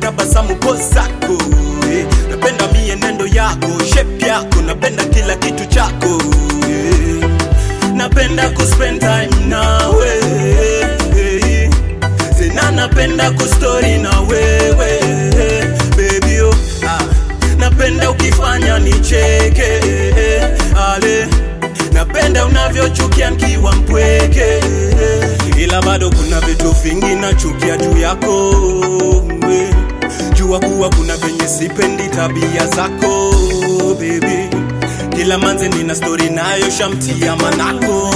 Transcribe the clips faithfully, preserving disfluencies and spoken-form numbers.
tabasamu pozako, eh. Napenda mienendo yako, shape yako, napenda kila kitu chako, eh. Napenda kuspend time nawe, eh. Tena napenda kustory na wewe, eh. Baby oh, ah. Napenda ukifanya nicheke, eh. Ale napenda unavyochukia nikiwa mpweke, ila bado kuna vitu vingi nachukia juu yako, we. Jua kuwa kuna venye sipendi tabia zako, baby. Kila manze nina story nayo shamtia manako,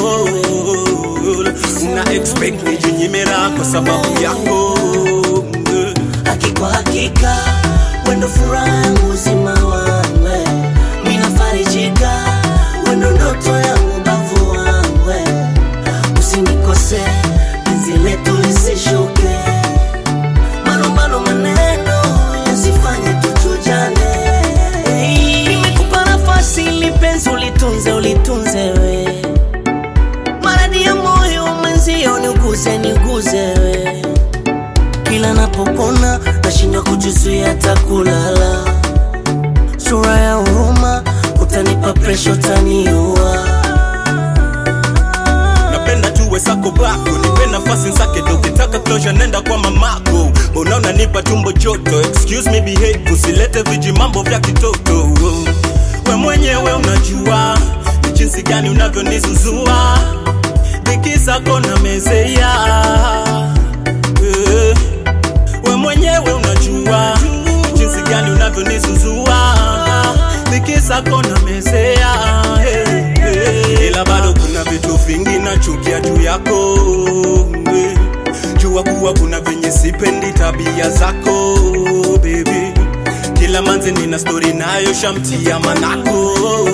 una expect ni junyimera kwa sababu yako, hakika hakika wendo furaha yangu uzima wangu, mina farijika wendo ndoto yangu bavu wangu, usinikose penzi letu lisishuke, malumbano maneno yasifanye tuchujane, nimekupa nafasi ili penzi ulitunze ulitunze we, maradi ya moyo mwenzio niguze niguze we, kila napokona nashindwa kujizuia hata kulala, sura ya huruma utanipa pressure utaniua, napenda tuwe sako bako, nipe nafasi nsake do, ukitaka closure nenda kwa mamako, mbona unanipa tumbo joto, excuse me behave, usilete viji mambo vya kitoto, we mwenyewe unajua ni jinsi gani unavyonizuzua, nikisa kona mezea, uh, we mwenyewe unajua ni jinsi gani unavyonizuzua, nikisa kona mezea, hey, hey. Ila bado kuna vitu vingi nachukia juu yako, hey. Jua kuwa kuna venye sipendi tabia zako, baby. Kila manze nina story nayo shamtia manako,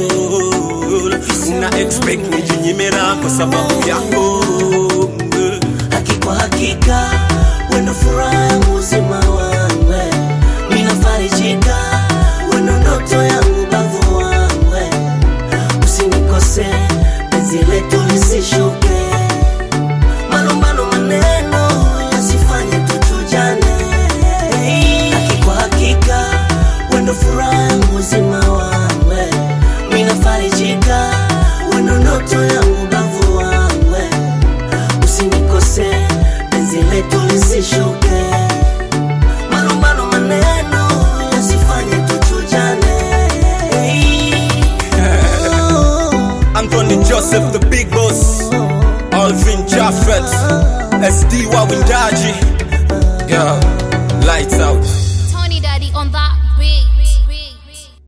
una expect ni junyimera kwa sababu yako, hakika hakika wendo furaha yangu uzima wangu, mina farijika wendo ndoto yangu bavu wangu, usinikose penzi letu lisishuke, malumbano maneno yasifanye tuchujane, hakika hakika wendo furaha yangu uzima wangu, mina farijika wendo ndoto yangu bavu wangu, usinikose penzi letu lisishuke, malumbano maneno yasifanye tuchujane. Anthony Joseph the big boss, Alvin Jaffet, S D Wawindaji, yeah, lights out.